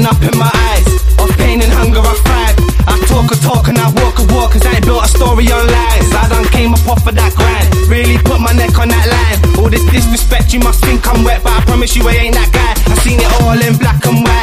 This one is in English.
burning up in my eyes. Of pain and hunger I thrive. I talk a talk and I walk a walk, cause I ain't built a story on lies. I done came up off of that grind, really put my neck on that line. All this disrespect, you must think I'm wet, but I promise you I ain't that guy. I seen it all in black and white.